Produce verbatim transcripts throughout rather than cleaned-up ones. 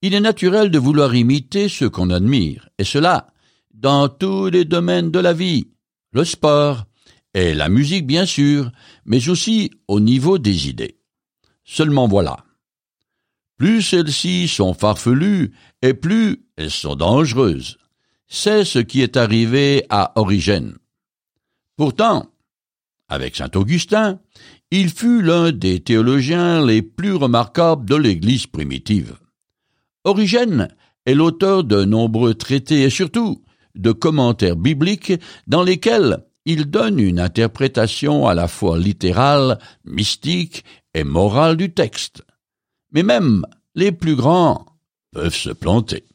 Il est naturel de vouloir imiter ceux qu'on admire, et cela dans tous les domaines de la vie, le sport et la musique bien sûr, mais aussi au niveau des idées. Seulement voilà, plus celles-ci sont farfelues et plus elles sont dangereuses. C'est ce qui est arrivé à Origène. Pourtant, avec saint Augustin, il fut l'un des théologiens les plus remarquables de l'Église primitive. Origène est l'auteur de nombreux traités et surtout de commentaires bibliques dans lesquels il donne une interprétation à la fois littérale, mystique et morale du texte. Mais même les plus grands peuvent se planter.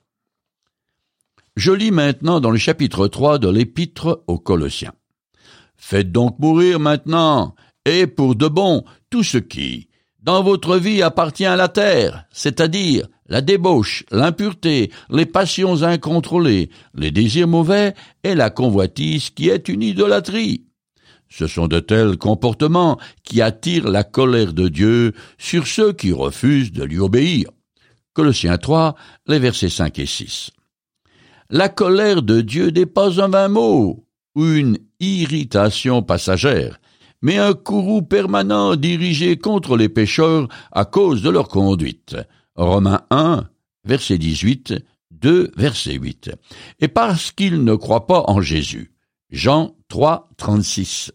Je lis maintenant dans le chapitre trois de l'Épître aux Colossiens. Faites donc mourir maintenant, et pour de bon, tout ce qui, dans votre vie, appartient à la terre, c'est-à-dire la débauche, l'impureté, les passions incontrôlées, les désirs mauvais et la convoitise qui est une idolâtrie. Ce sont de tels comportements qui attirent la colère de Dieu sur ceux qui refusent de lui obéir. Colossiens trois, les versets cinq et six. La colère de Dieu n'est pas un vain mot ou une irritation passagère, mais un courroux permanent dirigé contre les pécheurs à cause de leur conduite. Romains un, verset dix-huit, deux, verset huit. Et parce qu'ils ne croient pas en Jésus. Jean trois, trente-six.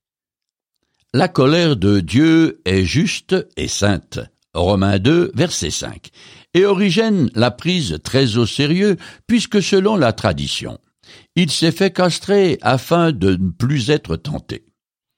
La colère de Dieu est juste et sainte. Romains deux, verset cinq. Et Origène l'a prise très au sérieux, puisque selon la tradition, il s'est fait castrer afin de ne plus être tenté.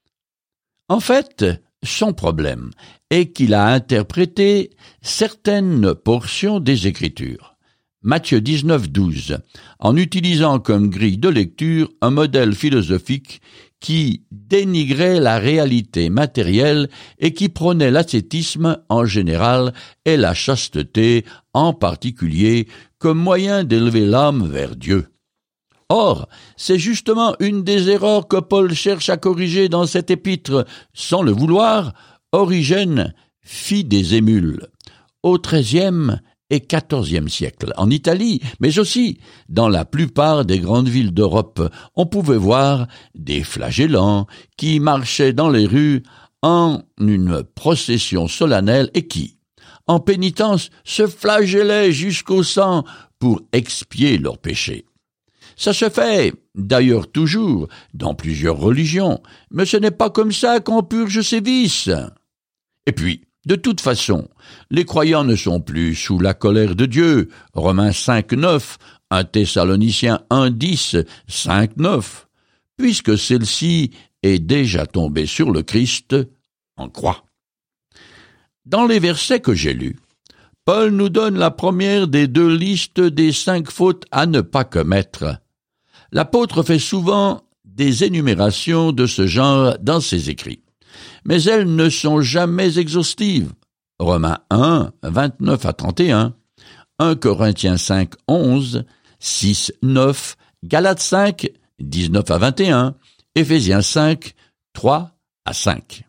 En fait, son problème est qu'il a interprété certaines portions des Écritures. Matthieu dix-neuf, douze, en utilisant comme grille de lecture un modèle philosophique qui dénigrait la réalité matérielle et qui prônait l'ascétisme en général et la chasteté en particulier comme moyen d'élever l'âme vers Dieu. Or, c'est justement une des erreurs que Paul cherche à corriger dans cet épître. Sans le vouloir, Origène fit des émules au treizième et quatorzième siècle. En Italie, mais aussi dans la plupart des grandes villes d'Europe, on pouvait voir des flagellants qui marchaient dans les rues en une procession solennelle et qui, en pénitence, se flagellaient jusqu'au sang pour expier leurs péchés. Ça se fait, d'ailleurs toujours, dans plusieurs religions, mais ce n'est pas comme ça qu'on purge ses vices. Et puis, de toute façon, les croyants ne sont plus sous la colère de Dieu, Romains cinq, neuf, un Thessaloniciens un, dix, cinq, neuf, puisque celle-ci est déjà tombée sur le Christ en croix. Dans les versets que j'ai lus, Paul nous donne la première des deux listes des cinq fautes à ne pas commettre. L'apôtre fait souvent des énumérations de ce genre dans ses écrits, mais elles ne sont jamais exhaustives. Romains un, vingt-neuf à trente et un, un Corinthiens cinq, onze, six, neuf, Galates cinq, dix-neuf à vingt et un, Éphésiens cinq, trois à cinq.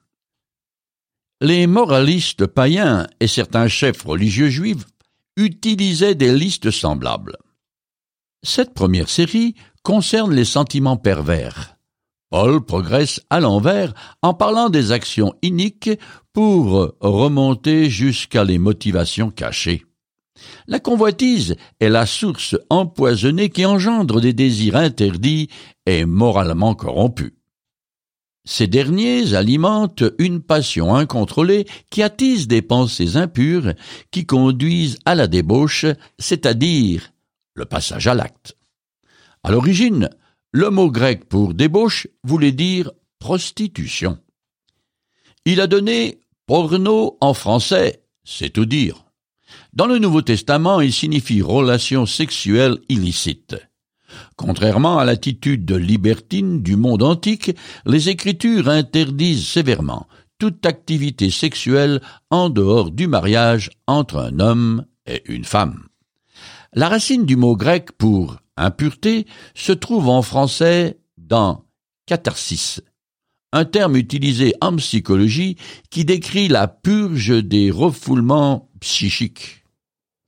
Les moralistes païens et certains chefs religieux juifs utilisaient des listes semblables. Cette première série concerne les sentiments pervers. Paul progresse à l'envers en parlant des actions iniques pour remonter jusqu'à les motivations cachées. La convoitise est la source empoisonnée qui engendre des désirs interdits et moralement corrompus. Ces derniers alimentent une passion incontrôlée qui attise des pensées impures qui conduisent à la débauche, c'est-à-dire le passage à l'acte. À l'origine, le mot grec pour débauche voulait dire prostitution. Il a donné porno en français, c'est tout dire. Dans le Nouveau Testament, il signifie relation sexuelle illicite. Contrairement à l'attitude libertine du monde antique, les Écritures interdisent sévèrement toute activité sexuelle en dehors du mariage entre un homme et une femme. La racine du mot grec pour impureté se trouve en français dans catharsis, un terme utilisé en psychologie qui décrit la purge des refoulements psychiques.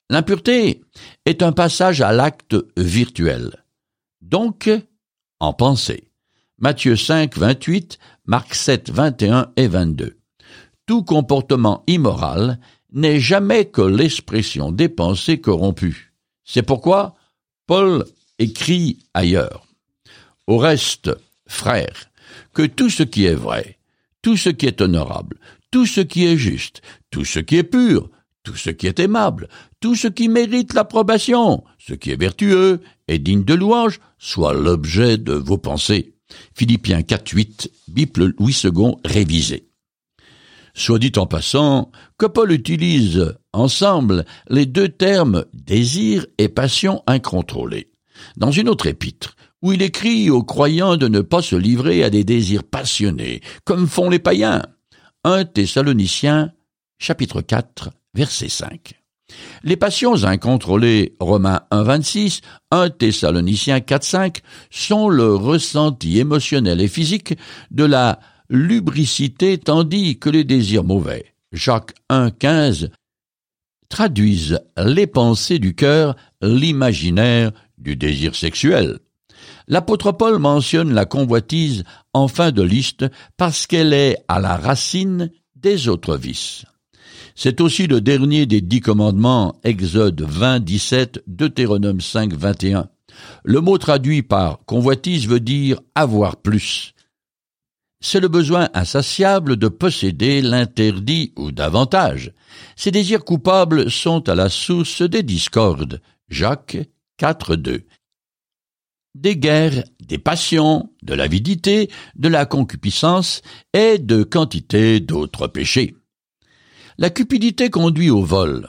L'impureté est un passage à l'acte virtuel, donc en pensée. Matthieu cinq, vingt-huit, Marc sept, vingt et un et vingt-deux. Tout comportement immoral n'est jamais que l'expression des pensées corrompues. C'est pourquoi Paul écrit ailleurs. Au reste, frères, que tout ce qui est vrai, tout ce qui est honorable, tout ce qui est juste, tout ce qui est pur, tout ce qui est aimable, tout ce qui mérite l'approbation, ce qui est vertueux et digne de louange, soit l'objet de vos pensées. Philippiens quatre, huit, Bible Louis second révisée. Soit dit en passant que Paul utilise ensemble les deux termes désir et passion incontrôlée. Dans une autre épître, où il écrit aux croyants de ne pas se livrer à des désirs passionnés, comme font les païens. un Thessaloniciens, chapitre quatre, verset cinq. Les passions incontrôlées, Romains un, vingt-six, un Thessaloniciens quatre, cinq, sont le ressenti émotionnel et physique de la lubricité, tandis que les désirs mauvais, Jacques un, quinze, traduisent les pensées du cœur, l'imaginaire du désir sexuel. L'apôtre Paul mentionne la convoitise en fin de liste parce qu'elle est à la racine des autres vices. C'est aussi le dernier des dix commandements, Exode vingt, dix-sept, Deutéronome cinq, vingt et un. Le mot traduit par convoitise veut dire avoir plus. C'est le besoin insatiable de posséder l'interdit ou davantage. Ces désirs coupables sont à la source des discordes, Jacques quatre, deux. Des guerres, des passions, de l'avidité, de la concupiscence et de quantité d'autres péchés. La cupidité conduit au vol.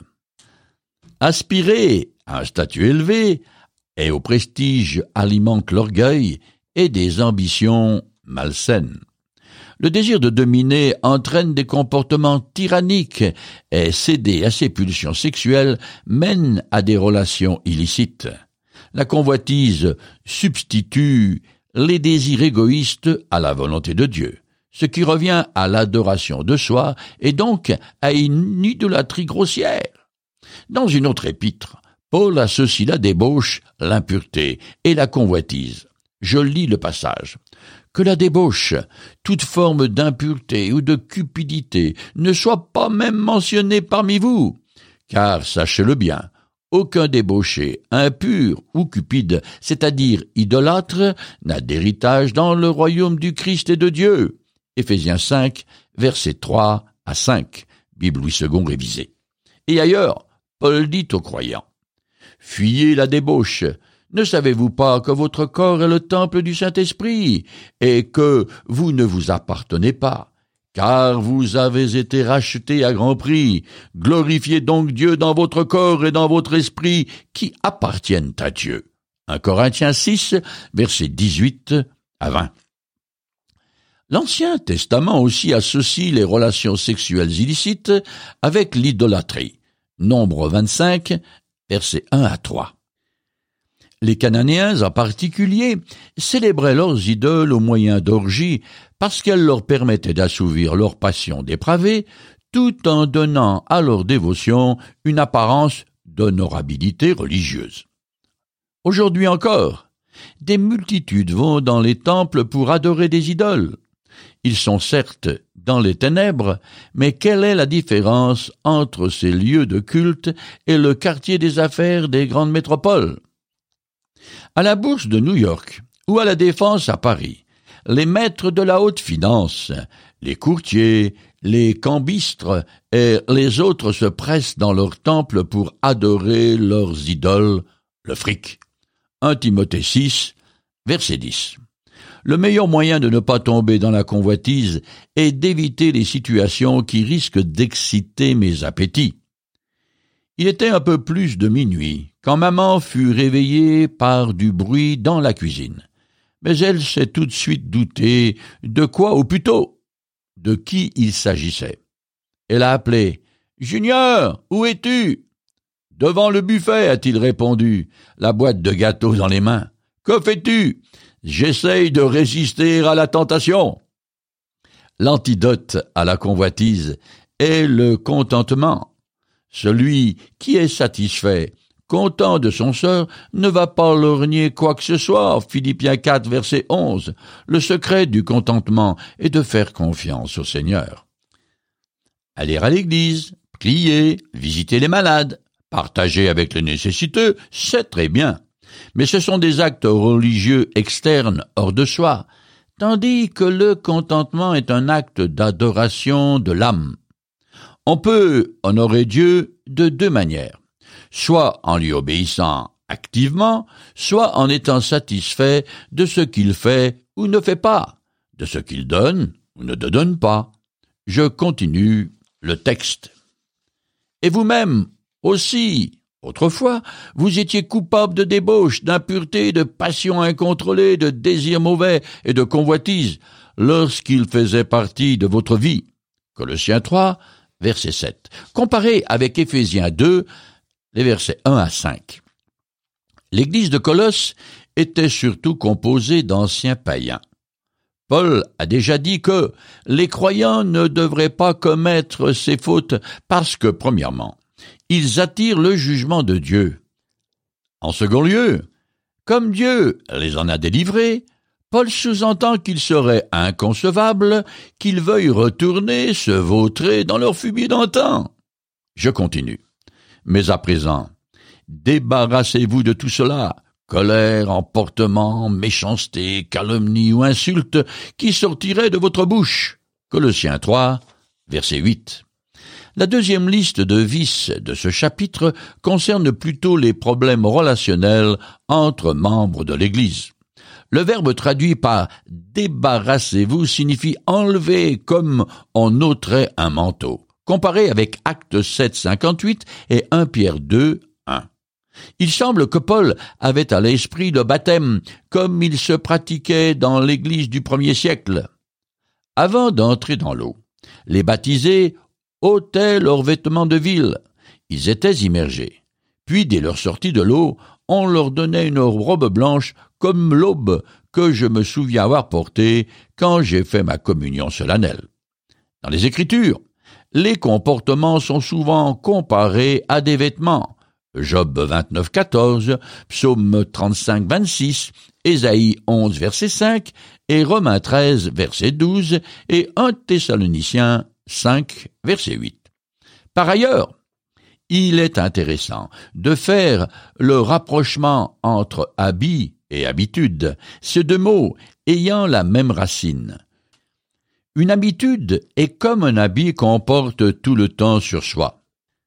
Aspirer à un statut élevé et au prestige alimente l'orgueil et des ambitions malsaines. Le désir de dominer entraîne des comportements tyranniques et céder à ses pulsions sexuelles mène à des relations illicites. La convoitise substitue les désirs égoïstes à la volonté de Dieu, ce qui revient à l'adoration de soi et donc à une idolâtrie grossière. Dans une autre épître, Paul associe la débauche, l'impureté et la convoitise. Je lis le passage. Que la débauche, toute forme d'impureté ou de cupidité, ne soit pas même mentionnée parmi vous, car sachez-le bien, aucun débauché, impur ou cupide, c'est-à-dire idolâtre, n'a d'héritage dans le royaume du Christ et de Dieu. Éphésiens cinq, versets trois à cinq, Bible Louis second révisée. Et ailleurs, Paul dit aux croyants, « Fuyez la débauche. Ne savez-vous pas que votre corps est le temple du Saint-Esprit et que vous ne vous appartenez pas, car vous avez été rachetés à grand prix. Glorifiez donc Dieu dans votre corps et dans votre esprit qui appartiennent à Dieu. » un Corinthiens six, versets dix-huit à vingt. L'Ancien Testament aussi associe les relations sexuelles illicites avec l'idolâtrie. Nombre vingt-cinq, versets un à trois. Les Cananéens, en particulier, célébraient leurs idoles au moyen d'orgies parce qu'elles leur permettaient d'assouvir leurs passions dépravées tout en donnant à leur dévotion une apparence d'honorabilité religieuse. Aujourd'hui encore, des multitudes vont dans les temples pour adorer des idoles. Ils sont certes dans les ténèbres, mais quelle est la différence entre ces lieux de culte et le quartier des affaires des grandes métropoles? À la bourse de New York ou à la Défense à Paris, les maîtres de la haute finance, les courtiers, les cambistres et les autres se pressent dans leurs temples pour adorer leurs idoles, le fric. un Timothée six, verset dix. Le meilleur moyen de ne pas tomber dans la convoitise est d'éviter les situations qui risquent d'exciter mes appétits. Il était un peu plus de minuit quand maman fut réveillée par du bruit dans la cuisine. Mais elle s'est tout de suite doutée de quoi, ou plutôt, de qui il s'agissait. Elle a appelé « Junior, où es-tu » ? « Devant le buffet, a-t-il répondu, la boîte de gâteaux dans les mains. « Que fais-tu » ? « J'essaye de résister à la tentation. » L'antidote à la convoitise est le contentement. Celui qui est satisfait, content de son sort, ne va pas lorgner quoi que ce soit. Philippiens quatre, verset onze. Le secret du contentement est de faire confiance au Seigneur. Aller à l'église, prier, visiter les malades, partager avec les nécessiteux, c'est très bien. Mais ce sont des actes religieux externes hors de soi, tandis que le contentement est un acte d'adoration de l'âme. On peut honorer Dieu de deux manières, soit en lui obéissant activement, soit en étant satisfait de ce qu'il fait ou ne fait pas, de ce qu'il donne ou ne donne pas. Je continue le texte. Et vous-même aussi, autrefois, vous étiez coupable de débauche, d'impureté, de passion incontrôlée, de désirs mauvais et de convoitise, lorsqu'il faisait partie de votre vie. Colossiens trois, verset sept. Comparé avec Éphésiens deux, les versets un à cinq. L'église de Colosse était surtout composée d'anciens païens. Paul a déjà dit que les croyants ne devraient pas commettre ces fautes parce que, premièrement, ils attirent le jugement de Dieu. En second lieu, comme Dieu les en a délivrés, Paul sous-entend qu'il serait inconcevable qu'ils veuillent retourner se vautrer dans leur fumier d'antan. Je continue. Mais à présent, débarrassez-vous de tout cela, colère, emportement, méchanceté, calomnie ou insulte qui sortirait de votre bouche. Colossiens trois, verset huit. La deuxième liste de vices de ce chapitre concerne plutôt les problèmes relationnels entre membres de l'Église. Le verbe traduit par « débarrassez-vous » signifie « enlever » comme on ôterait un manteau, comparé avec Actes sept, cinquante-huit et un Pierre deux, un. Il semble que Paul avait à l'esprit le baptême, comme il se pratiquait dans l'Église du premier siècle. Avant d'entrer dans l'eau, les baptisés ôtaient leurs vêtements de ville. Ils étaient immergés. Puis, dès leur sortie de l'eau, on leur donnait une robe blanche comme l'aube que je me souviens avoir portée quand j'ai fait ma communion solennelle. Dans les Écritures, les comportements sont souvent comparés à des vêtements. Job vingt-neuf, quatorze, Psaume trente-cinq, vingt-six, Ésaïe onze, verset cinq, et Romains treize, verset douze, et un Thessaloniciens cinq, verset huit. Par ailleurs, il est intéressant de faire le rapprochement entre habit et habitude, ces deux mots ayant la même racine. Une habitude est comme un habit qu'on porte tout le temps sur soi.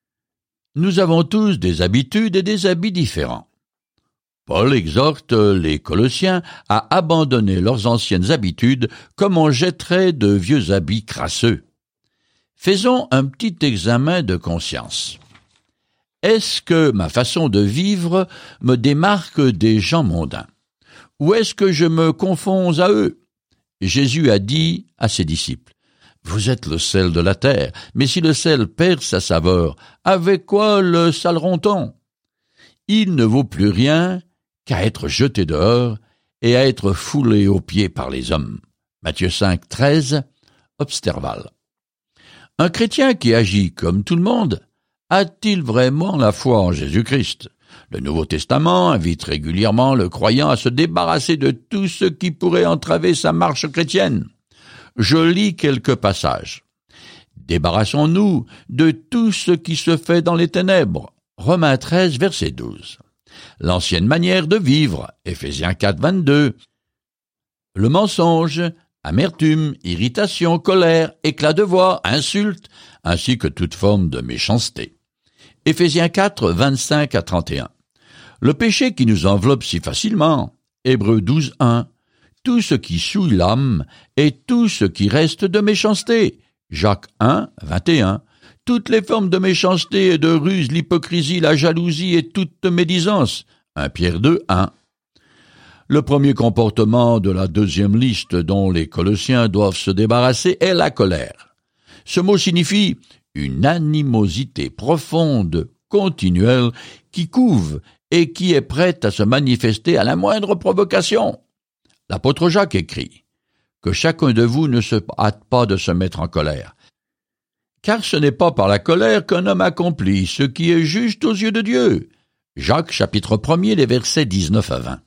Nous avons tous des habitudes et des habits différents. Paul exhorte les Colossiens à abandonner leurs anciennes habitudes comme on jetterait de vieux habits crasseux. Faisons un petit examen de conscience. Est-ce que ma façon de vivre me démarque des gens mondains? Ou est-ce que je me confonds à eux? Jésus a dit à ses disciples, « Vous êtes le sel de la terre, mais si le sel perd sa saveur, avec quoi le saleront-on? Il ne vaut plus rien qu'à être jeté dehors et à être foulé aux pieds par les hommes. » Matthieu cinq, treize, Obsterval. Un chrétien qui agit comme tout le monde a-t-il vraiment la foi en Jésus-Christ? Le Nouveau Testament invite régulièrement le croyant à se débarrasser de tout ce qui pourrait entraver sa marche chrétienne. Je lis quelques passages. Débarrassons-nous de tout ce qui se fait dans les ténèbres. Romains treize, verset douze. L'ancienne manière de vivre. Éphésiens quatre, vingt-deux. Le mensonge, amertume, irritation, colère, éclat de voix, insulte, ainsi que toute forme de méchanceté. Éphésiens quatre, vingt-cinq à trente et un. Le péché qui nous enveloppe si facilement. Hébreux douze, un. Tout ce qui souille l'âme et tout ce qui reste de méchanceté. Jacques un, vingt et un. Toutes les formes de méchanceté et de ruse, l'hypocrisie, la jalousie et toute médisance. un Pierre deux, un. Le premier comportement de la deuxième liste dont les Colossiens doivent se débarrasser est la colère. Ce mot signifie une animosité profonde, continuelle, qui couve et qui est prête à se manifester à la moindre provocation. L'apôtre Jacques écrit que chacun de vous ne se hâte pas de se mettre en colère, Car ce n'est pas par la colère qu'un homme accomplit ce qui est juste aux yeux de Dieu. Jacques chapitre premier, les versets dix-neuf à vingt.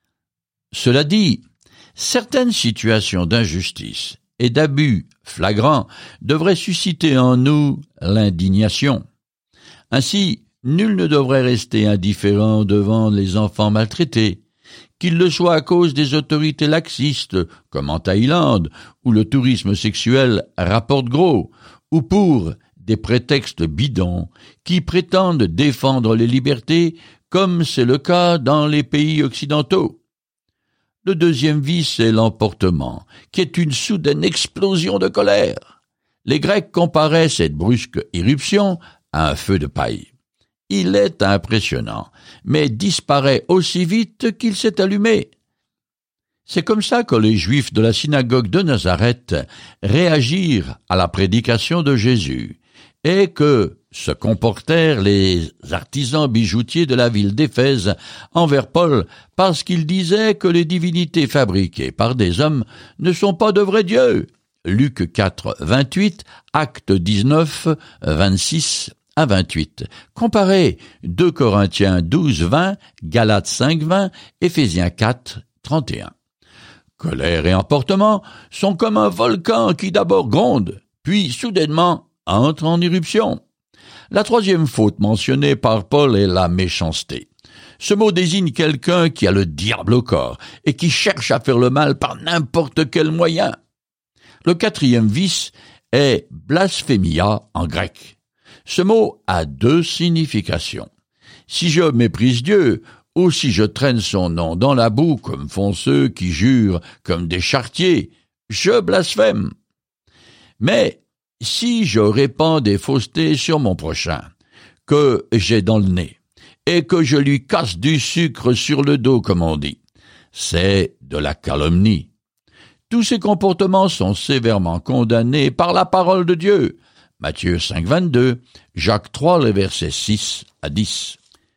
Cela dit, certaines situations d'injustice et d'abus flagrants devraient susciter en nous l'indignation. Ainsi, nul ne devrait rester indifférent devant les enfants maltraités, qu'il le soit à cause des autorités laxistes, comme en Thaïlande, où le tourisme sexuel rapporte gros, ou pour des prétextes bidons qui prétendent défendre les libertés, comme c'est le cas dans les pays occidentaux. Le deuxième vice est l'emportement, qui est une soudaine explosion de colère. Les Grecs comparaient cette brusque irruption à un feu de paille. Il est impressionnant, mais disparaît aussi vite qu'il s'est allumé. C'est comme ça que les Juifs de la synagogue de Nazareth réagirent à la prédication de Jésus, et que se comportèrent les artisans bijoutiers de la ville d'Éphèse envers Paul, parce qu'il disait que les divinités fabriquées par des hommes ne sont pas de vrais dieux. Luc quatre, vingt-huit, Actes dix-neuf, vingt-six à vingt-huit. Comparez deux Corinthiens douze, vingt, Galates cinq, vingt, Éphésiens quatre, trente et un. Colère et emportement sont comme un volcan qui d'abord gronde, puis soudainement entre en éruption. La troisième faute mentionnée par Paul est la méchanceté. Ce mot désigne quelqu'un qui a le diable au corps et qui cherche à faire le mal par n'importe quel moyen. Le quatrième vice est blasphémia en grec. Ce mot a deux significations. Si je méprise Dieu, ou si je traîne son nom dans la boue, comme font ceux qui jurent comme des charretiers, je blasphème. Mais si je répands des faussetés sur mon prochain, que j'ai dans le nez, et que je lui casse du sucre sur le dos, comme on dit, c'est de la calomnie. Tous ces comportements sont sévèrement condamnés par la parole de Dieu. Matthieu cinq, vingt-deux, Jacques trois, les versets six à dix.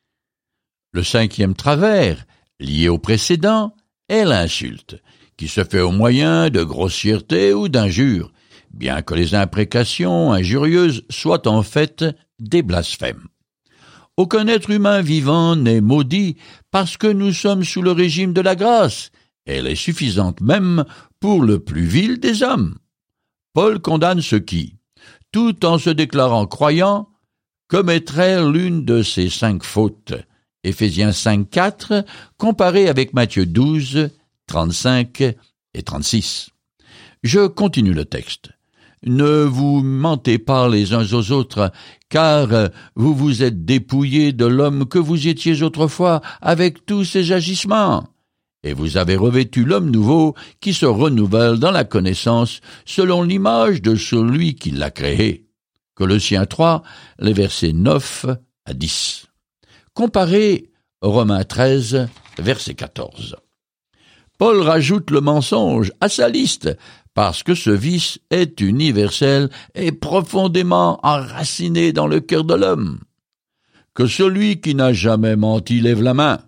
Le cinquième travers, lié au précédent, est l'insulte, qui se fait au moyen de grossièreté ou d'injures, bien que les imprécations injurieuses soient en fait des blasphèmes. Aucun être humain vivant n'est maudit parce que nous sommes sous le régime de la grâce. Elle est suffisante même pour le plus vil des hommes. Paul condamne ceux qui, tout en se déclarant croyants, commettraient l'une de ces cinq fautes. Éphésiens cinq, quatre, comparé avec Matthieu douze, trente-cinq et trente-six. Je continue le texte. Ne vous mentez pas les uns aux autres, car vous vous êtes dépouillés de l'homme que vous étiez autrefois avec tous ses agissements, et vous avez revêtu l'homme nouveau qui se renouvelle dans la connaissance selon l'image de celui qui l'a créé. Colossiens trois, les versets neuf à dix. Comparez Romains treize, verset quatorze. Paul rajoute le mensonge à sa liste, parce que ce vice est universel et profondément enraciné dans le cœur de l'homme. Que celui qui n'a jamais menti lève la main.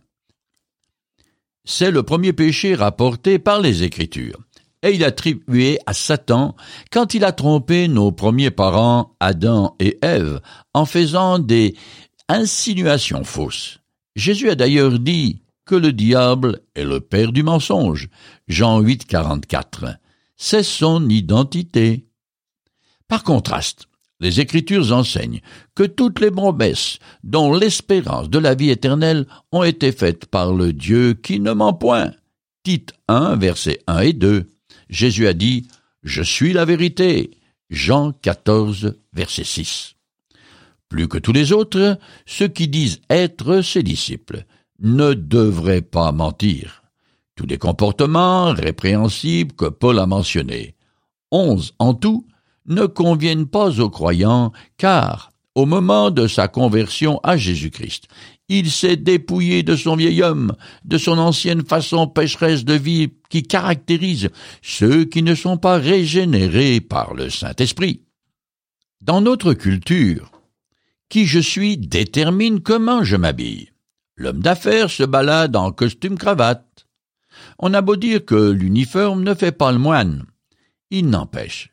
C'est le premier péché rapporté par les Écritures, et il est attribué à Satan quand il a trompé nos premiers parents, Adam et Ève, en faisant des insinuations fausses. Jésus a d'ailleurs dit que le diable est le père du mensonge. Jean huit, quarante-quatre. C'est son identité. Par contraste, les Écritures enseignent que toutes les promesses dont l'espérance de la vie éternelle ont été faites par le Dieu qui ne ment point. Tite un, versets un et deux. Jésus a dit « Je suis la vérité ». Jean quatorze, verset six. Plus que tous les autres, ceux qui disent être ses disciples ne devraient pas mentir. Tous les comportements répréhensibles que Paul a mentionnés, onze en tout, ne conviennent pas aux croyants, car, au moment de sa conversion à Jésus-Christ, il s'est dépouillé de son vieil homme, de son ancienne façon pécheresse de vie qui caractérise ceux qui ne sont pas régénérés par le Saint-Esprit. Dans notre culture, qui je suis détermine comment je m'habille. L'homme d'affaires se balade en costume-cravate. On a beau dire que l'uniforme ne fait pas le moine. Il n'empêche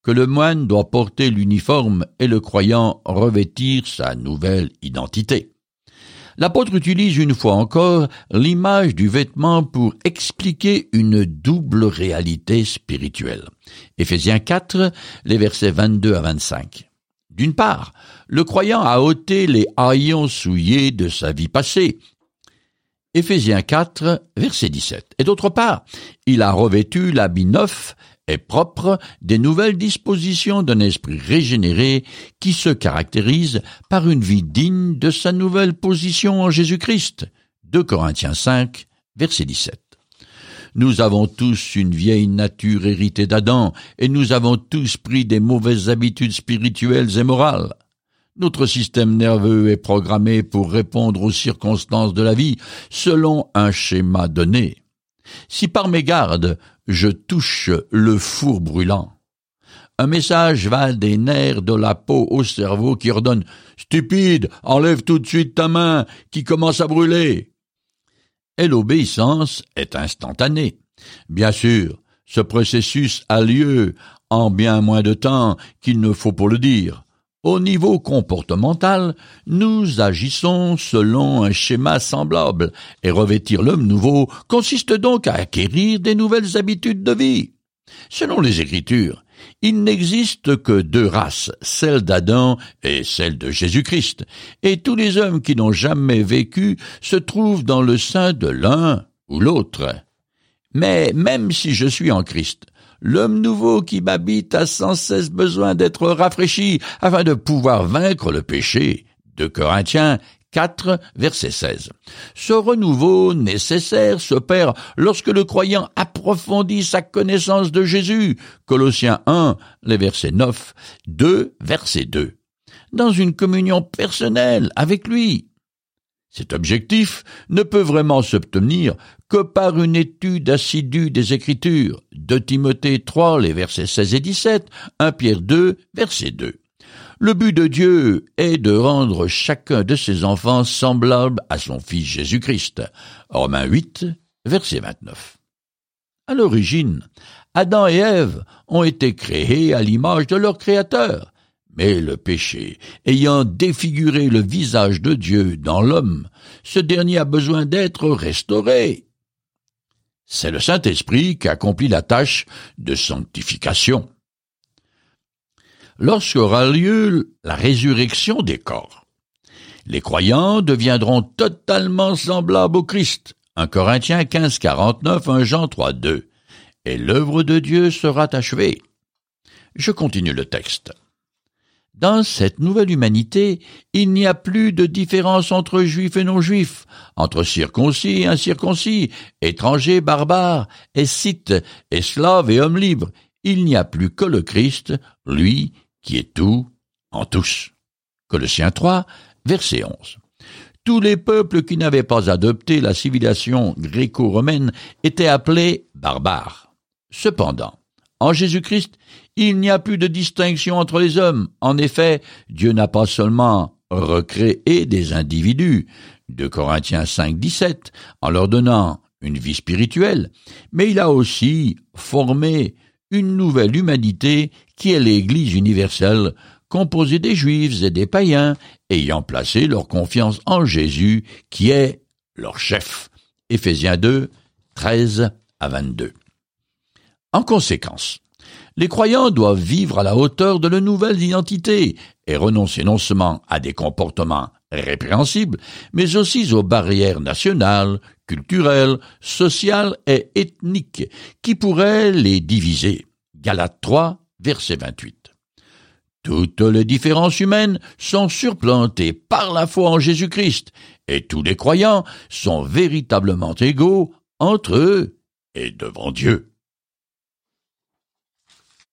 que le moine doit porter l'uniforme et le croyant revêtir sa nouvelle identité. L'apôtre utilise une fois encore l'image du vêtement pour expliquer une double réalité spirituelle. Éphésiens quatre, les versets vingt-deux à vingt-cinq. D'une part, le croyant a ôté les haillons souillés de sa vie passée. Éphésiens quatre, verset dix-sept. Et d'autre part, il a revêtu l'habit neuf et propre des nouvelles dispositions d'un esprit régénéré qui se caractérise par une vie digne de sa nouvelle position en Jésus-Christ. deux Corinthiens cinq, verset dix-sept. Nous avons tous une vieille nature héritée d'Adam, et nous avons tous pris des mauvaises habitudes spirituelles et morales. Notre système nerveux est programmé pour répondre aux circonstances de la vie selon un schéma donné. Si par mégarde, je touche le four brûlant, un message va des nerfs de la peau au cerveau qui ordonne « Stupide, enlève tout de suite ta main qui commence à brûler !» Et l'obéissance est instantanée. Bien sûr, ce processus a lieu en bien moins de temps qu'il ne faut pour le dire. Au niveau comportemental, nous agissons selon un schéma semblable, et revêtir l'homme nouveau consiste donc à acquérir des nouvelles habitudes de vie. Selon les Écritures, il n'existe que deux races, celle d'Adam et celle de Jésus-Christ, et tous les hommes qui n'ont jamais vécu se trouvent dans le sein de l'un ou l'autre. Mais même si je suis en Christ, l'homme nouveau qui m'habite a sans cesse besoin d'être rafraîchi afin de pouvoir vaincre le péché. deux Corinthiens quatre, verset seize. Ce renouveau nécessaire s'opère lorsque le croyant approfondit sa connaissance de Jésus. Colossiens un, les versets neuf, deux, verset deux. Dans une communion personnelle avec lui. Cet objectif ne peut vraiment s'obtenir que par une étude assidue des Écritures. deux Timothée trois, les versets seize et dix-sept, un Pierre deux, verset deux. Le but de Dieu est de rendre chacun de ses enfants semblable à son Fils Jésus-Christ. Romains huit, verset vingt-neuf. À l'origine, Adam et Ève ont été créés à l'image de leur Créateur. Mais le péché, ayant défiguré le visage de Dieu dans l'homme, ce dernier a besoin d'être restauré. C'est le Saint-Esprit qui accomplit la tâche de sanctification. Lorsqu'aura lieu la résurrection des corps, les croyants deviendront totalement semblables au Christ. un Corinthiens quinze, quarante-neuf, un Jean trois, deux. Et l'œuvre de Dieu sera achevée. Je continue le texte. Dans cette nouvelle humanité, il n'y a plus de différence entre juifs et non-juifs, entre circoncis et incirconcis, étrangers, barbares, escites, esclaves et hommes libres. Il n'y a plus que le Christ, lui, qui est tout en tous. Colossiens trois, verset onze. Tous les peuples qui n'avaient pas adopté la civilisation gréco-romaine étaient appelés barbares. Cependant, en Jésus-Christ, il n'y a plus de distinction entre les hommes. En effet, Dieu n'a pas seulement recréé des individus, deux Corinthiens cinq, dix-sept, en leur donnant une vie spirituelle, mais il a aussi formé une nouvelle humanité qui est l'Église universelle, composée des Juifs et des païens, ayant placé leur confiance en Jésus, qui est leur chef. Éphésiens deux, treize à vingt-deux. En conséquence, les croyants doivent vivre à la hauteur de leur nouvelle identité et renoncer non seulement à des comportements répréhensibles, mais aussi aux barrières nationales, culturelles, sociales et ethniques qui pourraient les diviser. Galates trois, verset vingt-huit. Toutes les différences humaines sont surplantées par la foi en Jésus-Christ, et tous les croyants sont véritablement égaux entre eux et devant Dieu.